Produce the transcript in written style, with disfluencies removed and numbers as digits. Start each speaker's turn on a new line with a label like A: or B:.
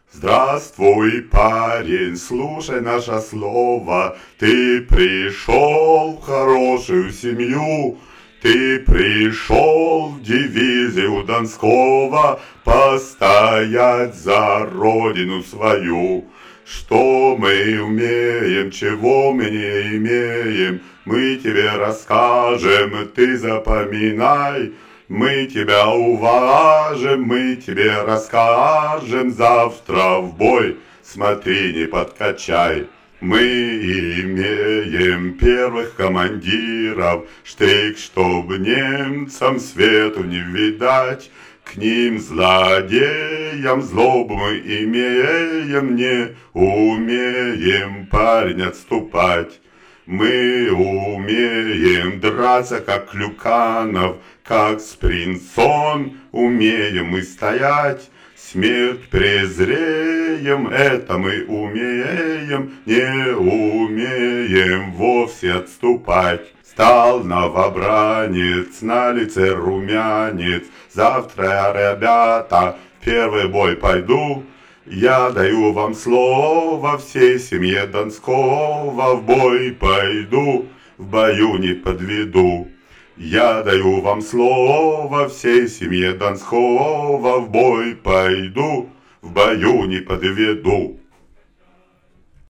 A: Здравствуй, парень, слушай наше слово. Ты пришел в хорошую семью. Ты пришел в дивизию Донского постоять за родину свою. Что мы умеем, чего мы не имеем, мы тебе расскажем, ты запоминай. Мы тебя уважим, мы тебе расскажем, завтра в бой, смотри, не подкачай. Мы имеем первых командиров, штык, чтоб немцам свету не видать. К ним, злодеям, злобу мы имеем, не умеем, парень, отступать. Мы умеем драться, как Клюканов, как Спринсон, умеем мы стоять. Смерть презреем, это мы умеем, не умеем вовсе отступать. Стал новобранец, на лице румянец, завтра я, ребята, в первый бой пойду. Я даю вам слово, всей семье Донского в бой пойду, в бою не подведу. Я даю вам слово, всей семье Донского в бой пойду, в бою не подведу.